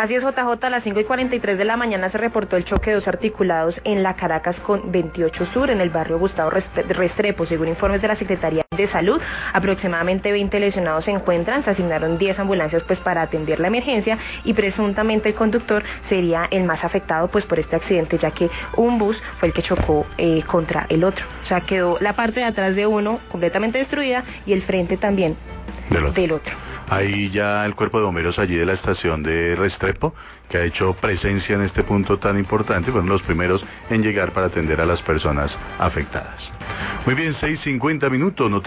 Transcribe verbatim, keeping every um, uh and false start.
Así es, J J, a las cinco y cuarenta y tres de la mañana se reportó el choque de dos articulados en la Caracas con veintiocho Sur, en el barrio Gustavo Restrepo. Según informes de la Secretaría de Salud, aproximadamente veinte lesionados se encuentran, se asignaron diez ambulancias pues para atender la emergencia y presuntamente el conductor sería el más afectado pues por este accidente, ya que un bus fue el que chocó eh, contra el otro. O sea, quedó la parte de atrás de uno completamente destruida y el frente también del otro. Del otro. Ahí ya el cuerpo de bomberos allí de la estación de Restrepo, que ha hecho presencia en este punto tan importante, fueron los primeros en llegar para atender a las personas afectadas. Muy bien, seis cincuenta minutos.